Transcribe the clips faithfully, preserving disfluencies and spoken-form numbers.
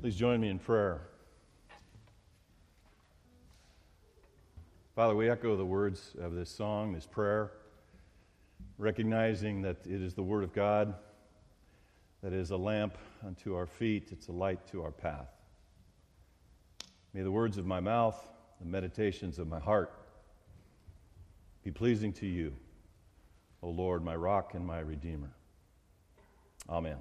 Please join me in prayer. Father, we echo the words of this song, this prayer, recognizing that it is the Word of God that is a lamp unto our feet, it's a light to our path. May the words of my mouth, the meditations of my heart be pleasing to you, O Lord, my rock and my redeemer. Amen.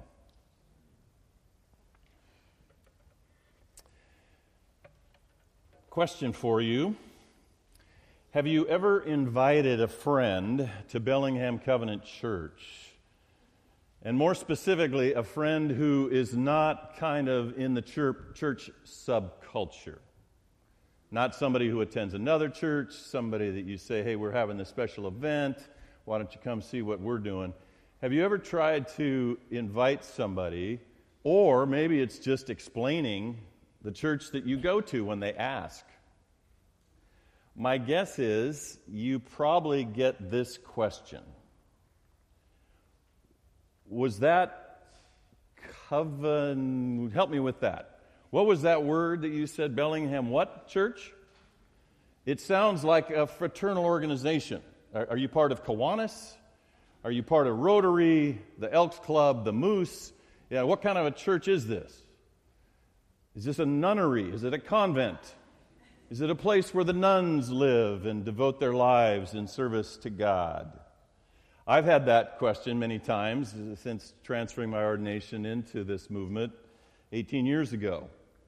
Question for you. Have you ever invited a friend to Bellingham Covenant Church? And more specifically, a friend who is not kind of in the church, church subculture. Not somebody who attends another church, somebody that you say, hey, we're having this special event, why don't you come see what we're doing? Have you ever tried to invite somebody, or maybe it's just explaining the church that you go to when they ask? My guess is you probably get this question. Was that coven... Help me with that. What was that word that you said, Bellingham what church? It sounds like a fraternal organization. Are, are you part of Kiwanis? Are you part of Rotary, the Elks Club, the Moose? Yeah, what kind of a church is this? Is this a nunnery? Is it a convent? Is it a place where the nuns live and devote their lives in service to God? I've had that question many times since transferring my ordination into this movement eighteen years ago.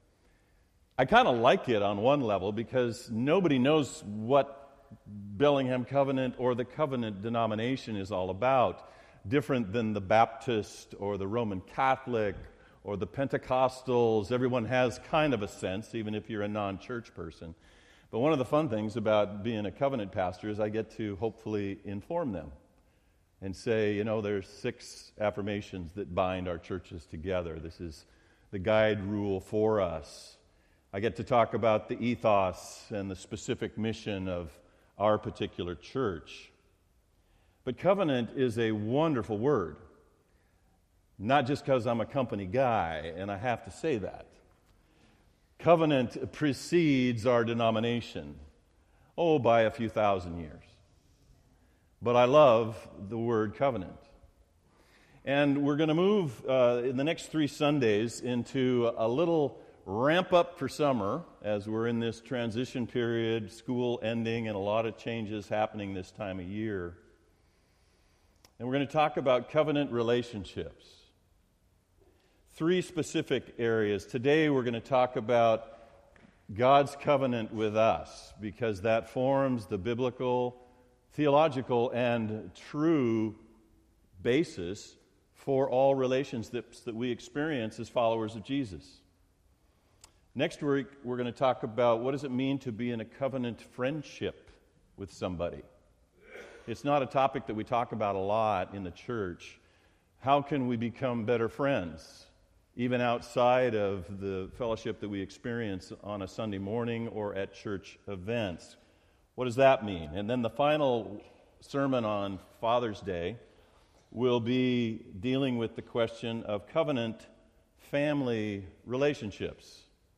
I kind of like it on one level because nobody knows what Bellingham Covenant or the Covenant denomination is all about, different than the Baptist or the Roman Catholic or the Pentecostals. Everyone has kind of a sense, even if you're a non-church person. But one of the fun things about being a covenant pastor is I get to hopefully inform them and say, you know, there's six affirmations that bind our churches together. This is the guide rule for us. I get to talk about the ethos and the specific mission of our particular church. But covenant is a wonderful word. Not just because I'm a company guy, and I have to say that. Covenant precedes our denomination, oh, by a few thousand years. But I love the word covenant. And we're going to move uh, in the next three Sundays into a little ramp up for summer as we're in this transition period, school ending, and a lot of changes happening this time of year. And we're going to talk about covenant relationships. Three specific areas. Today we're going to talk about God's covenant with us because that forms the biblical, theological, and true basis for all relationships that we experience as followers of Jesus. Next week we're going to talk about what does it mean to be in a covenant friendship with somebody. It's not a topic that we talk about a lot in the church. How can we become better friends? Even outside of the fellowship that we experience on a Sunday morning or at church events. What does that mean? And then the final sermon on Father's Day will be dealing with the question of covenant family relationships.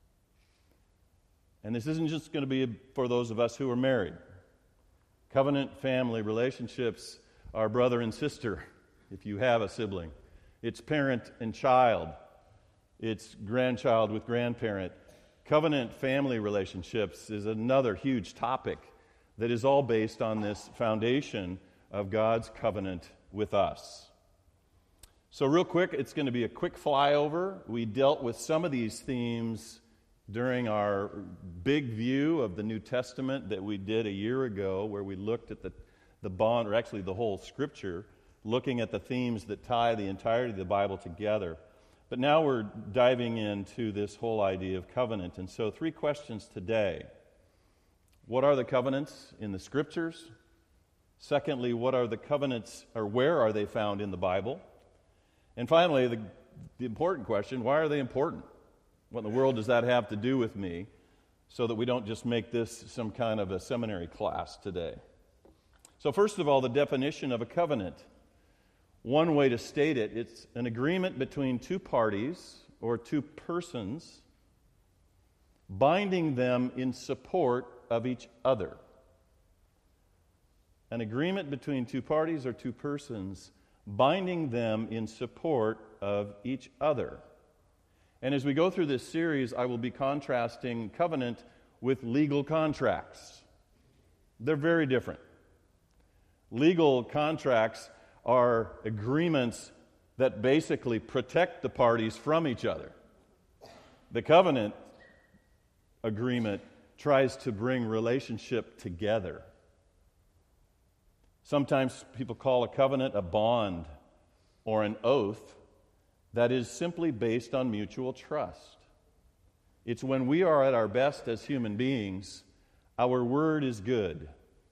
And this isn't just going to be for those of us who are married. Covenant family relationships are brother and sister, if you have a sibling. It's parent and child. It's grandchild with grandparent. Covenant family relationships is another huge topic that is all based on this foundation of God's covenant with us. So real quick, it's going to be a quick flyover. We dealt with some of these themes during our big view of the New Testament that we did a year ago, where we looked at the, the bond, or actually the whole Scripture, looking at the themes that tie the entirety of the Bible together. But now we're diving into this whole idea of covenant. And so three questions today. What are the covenants in the Scriptures? Secondly, what are the covenants, or where are they found in the Bible? And finally, the, the important question, why are they important? What in the world does that have to do with me? So that we don't just make this some kind of a seminary class today. So first of all, the definition of a covenant. One way to state it, it's an agreement between two parties or two persons binding them in support of each other. An agreement between two parties or two persons, binding them in support of each other. And as we go through this series, I will be contrasting covenant with legal contracts. They're very different. Legal contracts are agreements that basically protect the parties from each other. The covenant agreement tries to bring relationship together. Sometimes people call a covenant a bond or an oath that is simply based on mutual trust. It's when we are at our best as human beings, our word is good.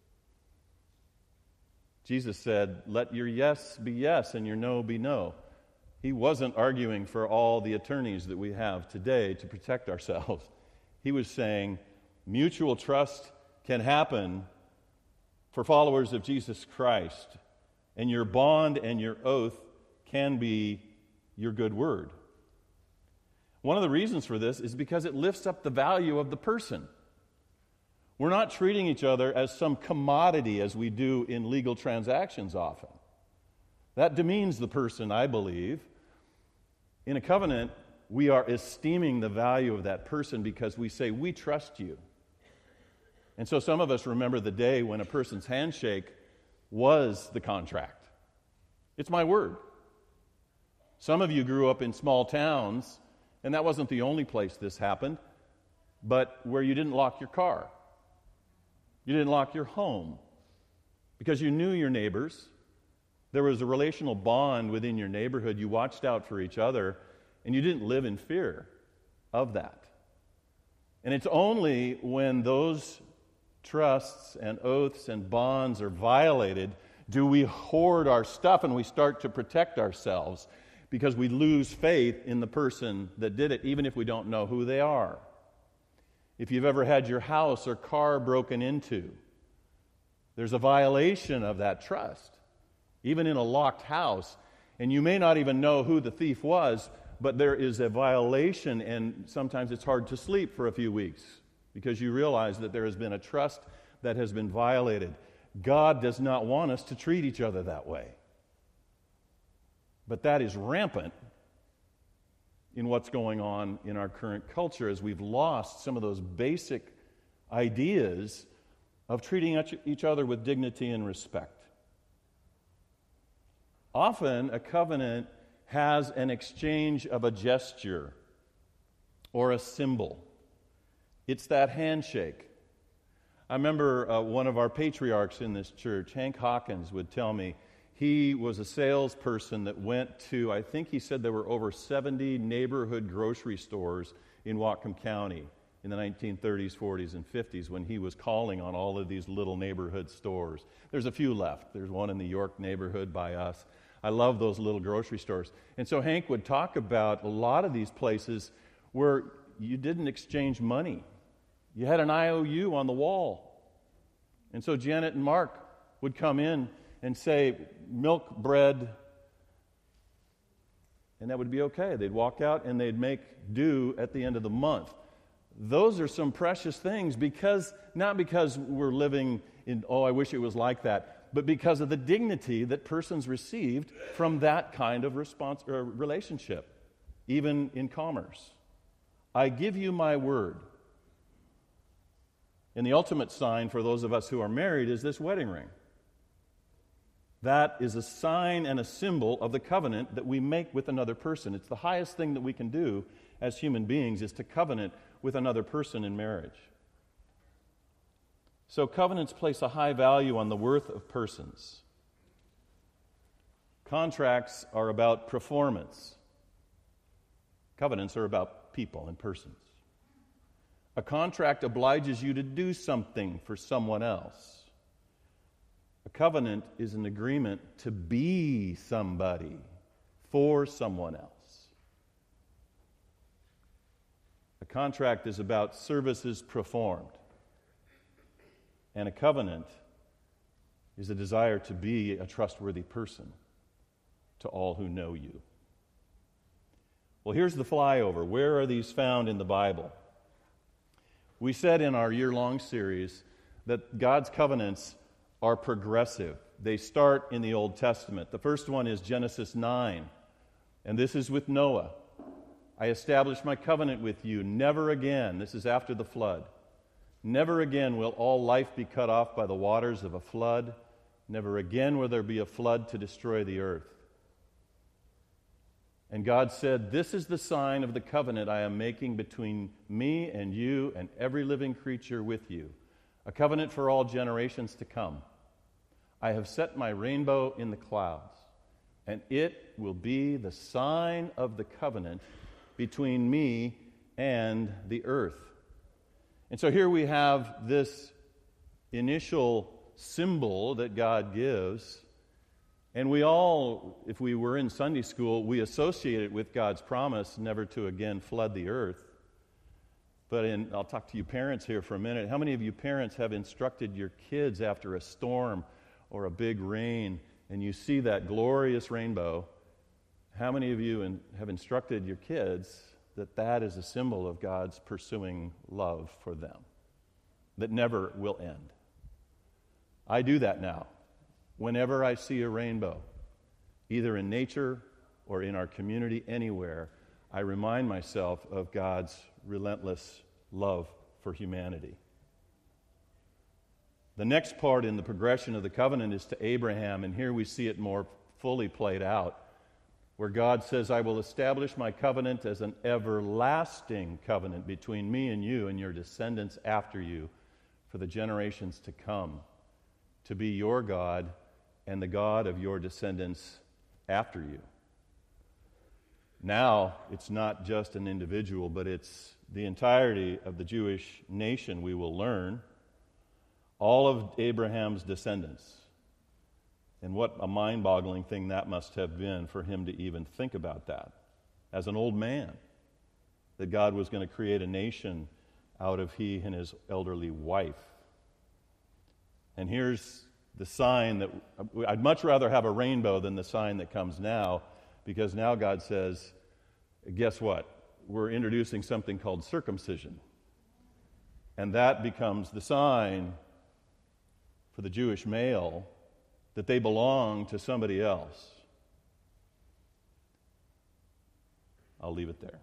Jesus said, "Let your yes be yes and your no be no." He wasn't arguing for all the attorneys that we have today to protect ourselves. He was saying mutual trust can happen for followers of Jesus Christ, and your bond and your oath can be your good word. One of the reasons for this is because it lifts up the value of the person. We're not treating each other as some commodity as we do in legal transactions often. That demeans the person, I believe. In a covenant, we are esteeming the value of that person because we say, we trust you. And so some of us remember the day when a person's handshake was the contract. It's my word. Some of you grew up in small towns, and that wasn't the only place this happened, but where you didn't lock your car. You didn't lock your home because you knew your neighbors. There was a relational bond within your neighborhood. You watched out for each other, and you didn't live in fear of that. And it's only when those trusts and oaths and bonds are violated do we hoard our stuff and we start to protect ourselves because we lose faith in the person that did it, even if we don't know who they are. If you've ever had your house or car broken into, there's a violation of that trust, even in a locked house. And you may not even know who the thief was, but there is a violation, and sometimes it's hard to sleep for a few weeks because you realize that there has been a trust that has been violated. God does not want us to treat each other that way. But that is rampant in what's going on in our current culture as we've lost some of those basic ideas of treating each other with dignity and respect. Often, a covenant has an exchange of a gesture or a symbol. It's that handshake. I remember uh, one of our patriarchs in this church, Hank Hawkins, would tell me he was a salesperson that went to, I think he said there were over seventy neighborhood grocery stores in Whatcom County in the nineteen thirties, forties, and fifties when he was calling on all of these little neighborhood stores. There's a few left. There's one in the York neighborhood by us. I love those little grocery stores. And so Hank would talk about a lot of these places where you didn't exchange money. You had an I O U on the wall. And so Janet and Mark would come in and say, milk, bread, and that would be okay. They'd walk out and they'd make do at the end of the month. Those are some precious things because, not because we're living in, oh, I wish it was like that, but because of the dignity that persons received from that kind of response or relationship, even in commerce. I give you my word. And the ultimate sign for those of us who are married is this wedding ring. That is a sign and a symbol of the covenant that we make with another person. It's the highest thing that we can do as human beings is to covenant with another person in marriage. So covenants place a high value on the worth of persons. Contracts are about performance. Covenants are about people and persons. A contract obliges you to do something for someone else. A covenant is an agreement to be somebody for someone else. A contract is about services performed. And a covenant is a desire to be a trustworthy person to all who know you. Well, here's the flyover. Where are these found in the Bible? We said in our year-long series that God's covenants are progressive. They start in the Old Testament. The first one is Genesis nine, and this is with Noah. I establish my covenant with you. Never again, this is after the flood, never again will all life be cut off by the waters of a flood. Never again will there be a flood to destroy the earth. And God said, this is the sign of the covenant I am making between me and you and every living creature with you, a covenant for all generations to come. I have set my rainbow in the clouds, and it will be the sign of the covenant between me and the earth. And so here we have this initial symbol that God gives. And we all, if we were in Sunday school, we associate it with God's promise never to again flood the earth. But in, I'll talk to you parents here for a minute. How many of you parents have instructed your kids after a storm or a big rain, and you see that glorious rainbow? How many of you in, have instructed your kids that that is a symbol of God's pursuing love for them, that never will end? I do that now. Whenever I see a rainbow, either in nature or in our community, anywhere, I remind myself of God's relentless love for humanity. The next part in the progression of the covenant is to Abraham, and here we see it more fully played out, where God says, I will establish my covenant as an everlasting covenant between me and you and your descendants after you for the generations to come, to be your God and the God of your descendants after you. Now, it's not just an individual, but it's the entirety of the Jewish nation, we will learn. All of Abraham's descendants. And what a mind-boggling thing that must have been for him to even think about that. As an old man, that God was going to create a nation out of he and his elderly wife. And here's the sign that I'd much rather have a rainbow than the sign that comes now, because now God says, guess what? We're introducing something called circumcision. And that becomes the sign for the Jewish male that they belong to somebody else. I'll leave it there.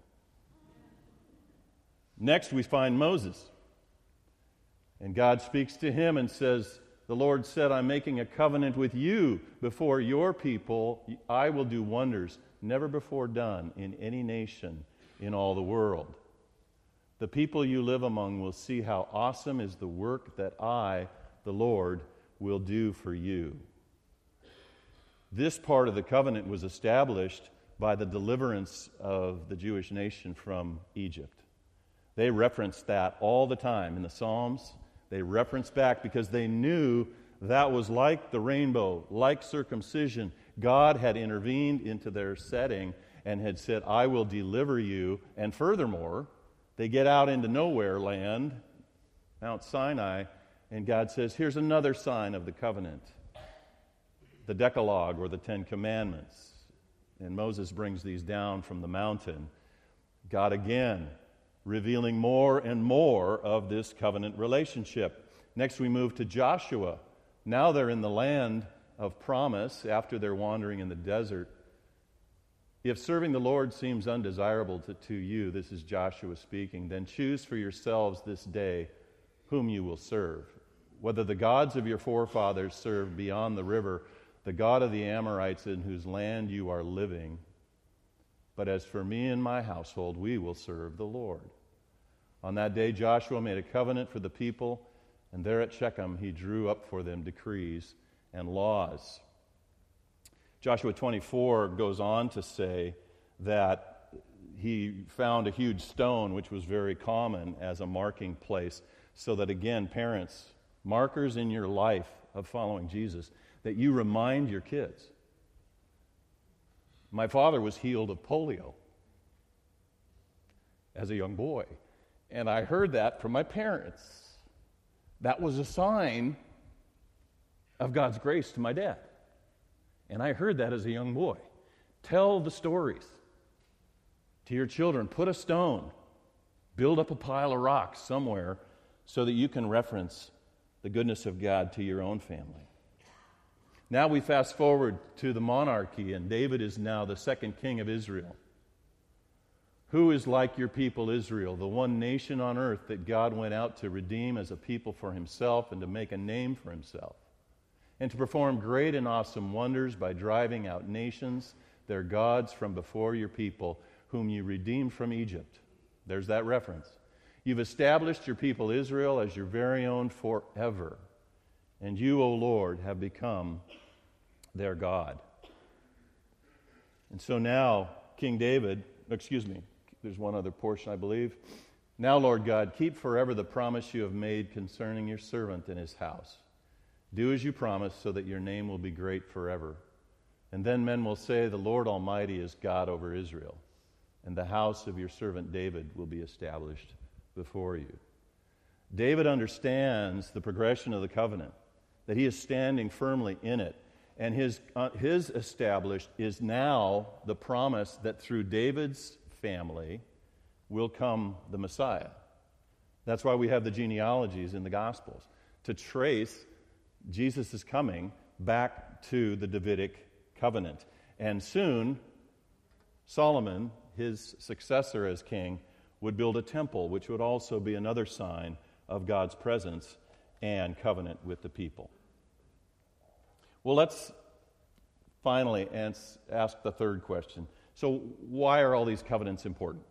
Next, we find Moses. And God speaks to him and says, the Lord said, I'm making a covenant with you before your people. I will do wonders never before done in any nation in all the world. The people you live among will see how awesome is the work that I, the Lord, will do for you. This part of the covenant was established by the deliverance of the Jewish nation from Egypt. They referenced that all the time in the Psalms. They referenced back because they knew that was like the rainbow, like circumcision. God had intervened into their setting and had said, I will deliver you. And furthermore, they get out into nowhere land, Mount Sinai, and God says, here's another sign of the covenant, the Decalogue or the Ten Commandments. And Moses brings these down from the mountain. God again revealing more and more of this covenant relationship. Next we move to Joshua. Now they're in the land of promise after they're wandering in the desert. If serving the Lord seems undesirable to, to you, this is Joshua speaking, then choose for yourselves this day whom you will serve. Whether the gods of your forefathers served beyond the river, the God of the Amorites in whose land you are living. But as for me and my household, we will serve the Lord. On that day, Joshua made a covenant for the people, and there at Shechem he drew up for them decrees and laws. Joshua twenty-four goes on to say that he found a huge stone, which was very common as a marking place, so that again, parents, markers in your life of following Jesus, that you remind your kids. My father was healed of polio as a young boy, and I heard that from my parents. That was a sign of God's grace to my dad. And I heard that as a young boy. Tell the stories to your children. Put a stone. Build up a pile of rocks somewhere so that you can reference the goodness of God to your own family. Now we fast forward to the monarchy, and David is now the second king of Israel. Who is like your people Israel, the one nation on earth that God went out to redeem as a people for himself and to make a name for himself, and to perform great and awesome wonders by driving out nations, their gods, from before your people, whom you redeemed from Egypt. There's that reference. You've established your people Israel as your very own forever, and you, O Lord, have become their God. And so now, King David, excuse me, there's one other portion, I believe. Now, Lord God, keep forever the promise you have made concerning your servant and his house. Do as you promised, so that your name will be great forever. And then men will say, the Lord Almighty is God over Israel, and the house of your servant David will be established before you. David understands the progression of the covenant, that he is standing firmly in it. And his, uh, his established is now the promise that through David's family will come the Messiah. That's why we have the genealogies in the Gospels, to trace Jesus' coming back to the Davidic covenant. And soon, Solomon, his successor as king, would build a temple, which would also be another sign of God's presence and covenant with the people. Well, let's finally ask the third question. So why are all these covenants important?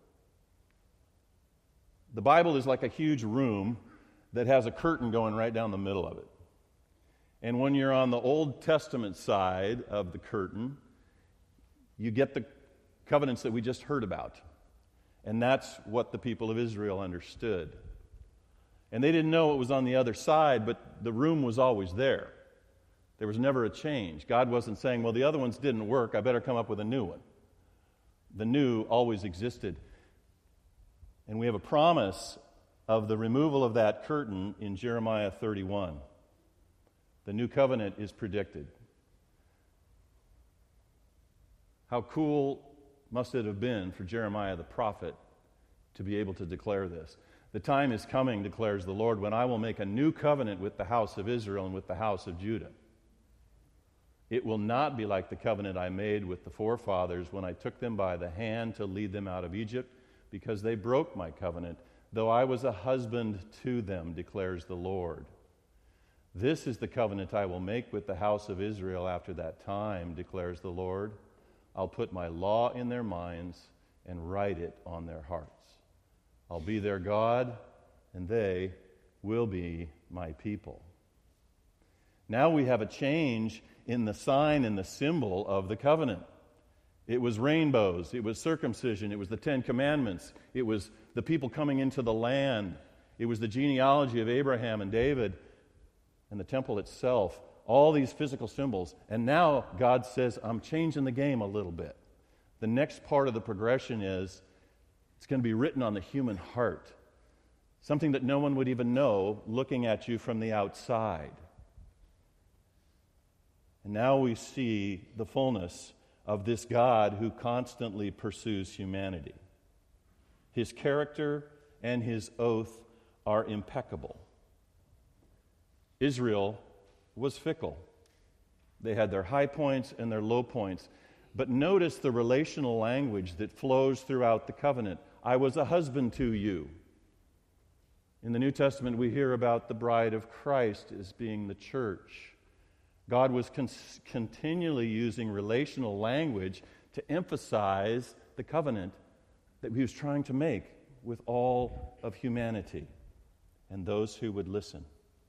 The Bible is like a huge room that has a curtain going right down the middle of it. And when you're on the Old Testament side of the curtain, you get the covenants that we just heard about. And that's what the people of Israel understood. And they didn't know it was on the other side, but the room was always there. There was never a change. God wasn't saying, well, the other ones didn't work, I better come up with a new one. The new always existed. And we have a promise of the removal of that curtain in Jeremiah thirty-one. The new covenant is predicted. How cool must it have been for Jeremiah the prophet to be able to declare this? The time is coming, declares the Lord, when I will make a new covenant with the house of Israel and with the house of Judah. It will not be like the covenant I made with the forefathers when I took them by the hand to lead them out of Egypt, because they broke my covenant, though I was a husband to them, declares the Lord. This is the covenant I will make with the house of Israel after that time, declares the Lord. I'll put my law in their minds and write it on their hearts. I'll be their God, and they will be my people. Now we have a change in the sign and the symbol of the covenant. It was rainbows, it was circumcision, it was the Ten Commandments, it was the people coming into the land, it was the genealogy of Abraham and David, and the temple itself, all these physical symbols. And now God says, I'm changing the game a little bit. The next part of the progression is, it's going to be written on the human heart, something that no one would even know looking at you from the outside. And now we see the fullness of this God who constantly pursues humanity. His character and his oath are impeccable. Israel was fickle. They had their high points and their low points. But notice the relational language that flows throughout the covenant. I was a husband to you. In the New Testament, we hear about the bride of Christ as being the church. God was con- continually using relational language to emphasize the covenant that he was trying to make with all of humanity and those who would listen.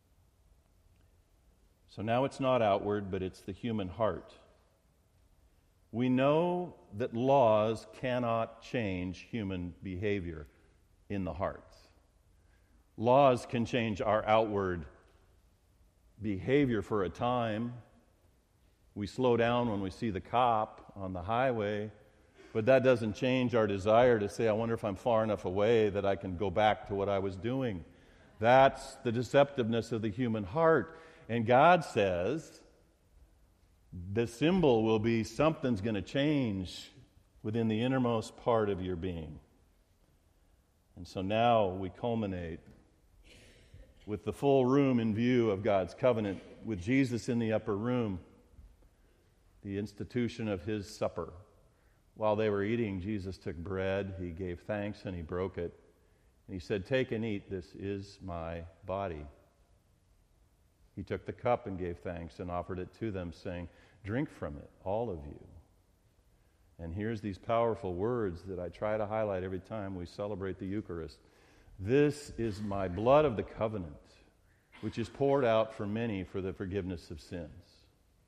So now it's not outward, but it's the human heart. We know that laws cannot change human behavior in the hearts. Laws can change our outward behavior for a time. We slow down when we see the cop on the highway, but that doesn't change our desire to say, I wonder if I'm far enough away that I can go back to what I was doing. That's the deceptiveness of the human heart. And God says the symbol will be something's going to change within the innermost part of your being. And so now we culminate with the full room in view of God's covenant, with Jesus in the upper room, the institution of his supper. While they were eating, Jesus took bread, he gave thanks, and he broke it. And he said, "Take and eat, this is my body." He took the cup and gave thanks and offered it to them, saying, "Drink from it, all of you." And here's these powerful words that I try to highlight every time we celebrate the Eucharist. "This is my blood of the covenant, which is poured out for many for the forgiveness of sins."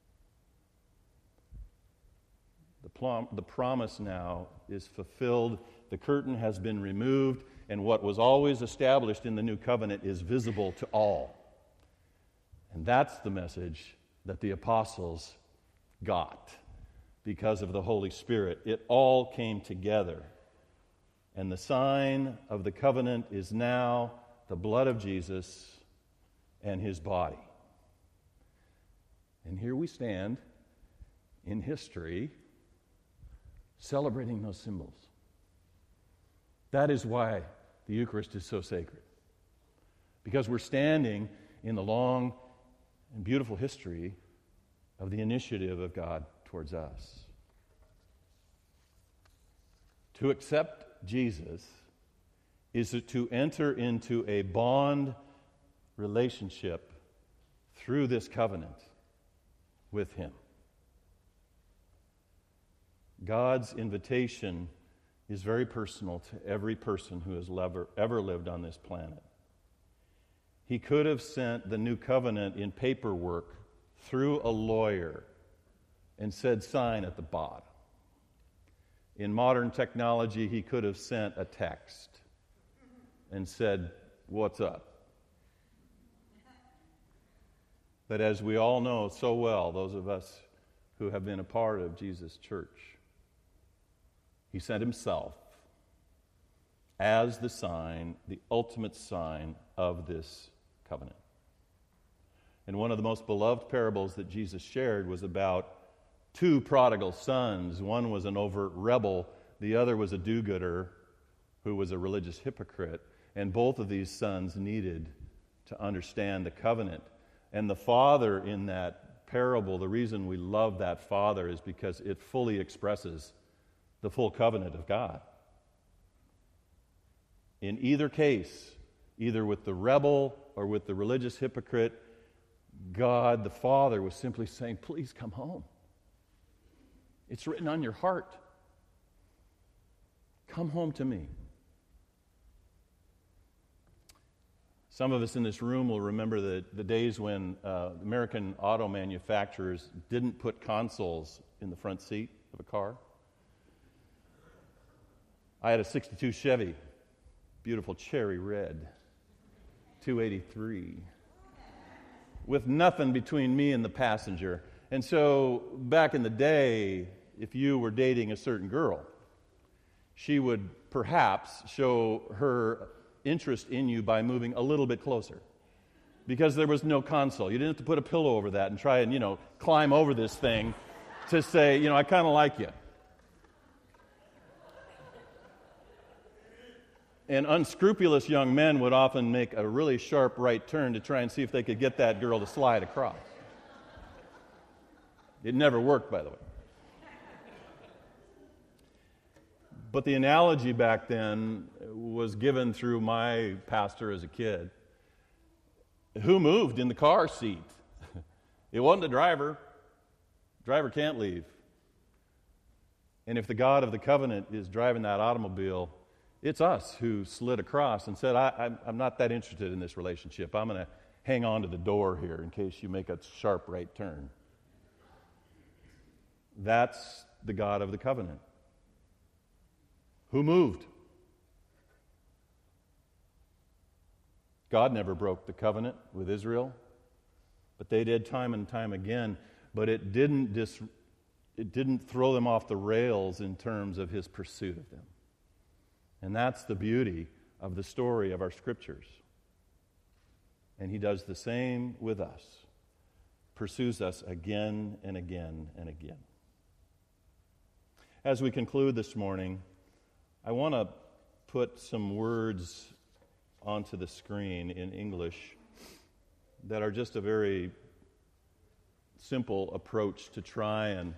The, plum, the promise now is fulfilled. The curtain has been removed, and what was always established in the new covenant is visible to all. And that's the message that the apostles got because of the Holy Spirit. It all came together. And the sign of the covenant is now the blood of Jesus and his body. And here we stand in history celebrating those symbols. That is why the Eucharist is so sacred. Because we're standing in the long and beautiful history of the initiative of God towards us. To accept Jesus is to enter into a bond relationship through this covenant with him. God's invitation is very personal to every person who has ever, ever lived on this planet. He could have sent the new covenant in paperwork through a lawyer and said, "Sign at the bottom." In modern technology, he could have sent a text and said, "What's up?" But as we all know so well, those of us who have been a part of Jesus' church, he sent himself as the sign, the ultimate sign of this covenant. And one of the most beloved parables that Jesus shared was about two prodigal sons. One was an overt rebel, the other was a do-gooder who was a religious hypocrite. And both of these sons needed to understand the covenant. And the father in that parable, the reason we love that father is because it fully expresses the full covenant of God. In either case, either with the rebel or with the religious hypocrite, God, the Father, was simply saying, "Please come home. It's written on your heart. Come home to me." Some of us in this room will remember the, the days when uh, American auto manufacturers didn't put consoles in the front seat of a car. I had a sixty-two Chevy, beautiful cherry red, two eighty-three, with nothing between me and the passenger. And so back in the day, if you were dating a certain girl, she would perhaps show her interest in you by moving a little bit closer, because there was no console. You didn't have to put a pillow over that and try and, you know, climb over this thing to say, you know, "I kind of like you." And unscrupulous young men would often make a really sharp right turn to try and see if they could get that girl to slide across. It never worked, by the way. But the analogy back then was given through my pastor as a kid. Who moved in the car seat? It wasn't the driver. Driver can't leave. And if the God of the covenant is driving that automobile, it's us who slid across and said, I, I'm not that interested in this relationship. I'm going to hang on to the door here in case you make a sharp right turn. That's the God of the covenant. Who moved? God never broke the covenant with Israel, but they did time and time again. But it didn't dis, it didn't throw them off the rails in terms of his pursuit of them. And that's the beauty of the story of our scriptures. And he does the same with us, pursues us again and again and again. As we conclude this morning, I want to put some words onto the screen in English that are just a very simple approach to try and...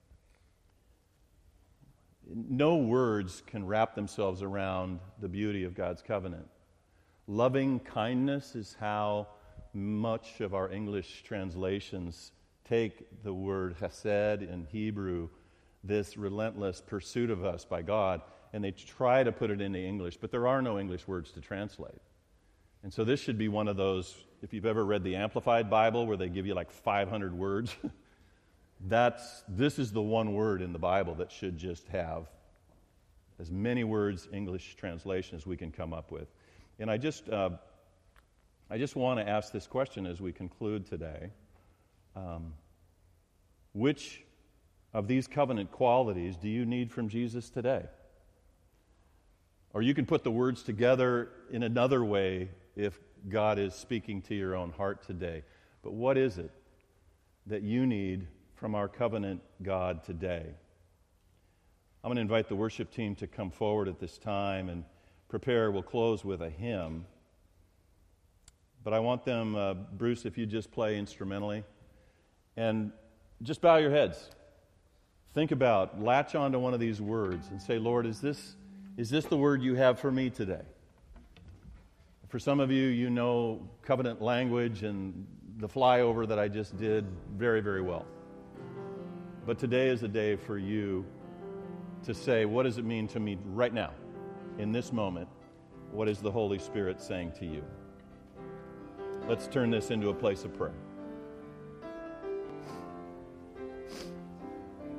No words can wrap themselves around the beauty of God's covenant. Loving kindness is how much of our English translations take the word chesed in Hebrew, this relentless pursuit of us by God, and they try to put it into English, but there are no English words to translate. And so this should be one of those, if you've ever read the Amplified Bible where they give you like five hundred words, that's this is the one word in the Bible that should just have as many words, English translation, as we can come up with. And I just uh, I just want to ask this question as we conclude today. Um, which of these covenant qualities do you need from Jesus today? Or you can put the words together in another way if God is speaking to your own heart today. But what is it that you need from our covenant God today? I'm going to invite the worship team to come forward at this time and prepare. We'll close with a hymn. But I want them, uh, Bruce, if you just play instrumentally. And just bow your heads. Think about, latch onto one of these words and say, Lord, is this is this the word you have for me today? For some of you, you know covenant language and the flyover that I just did very, very well. But today is a day for you to say, what does it mean to me right now, in this moment? What is the Holy Spirit saying to you? Let's turn this into a place of prayer.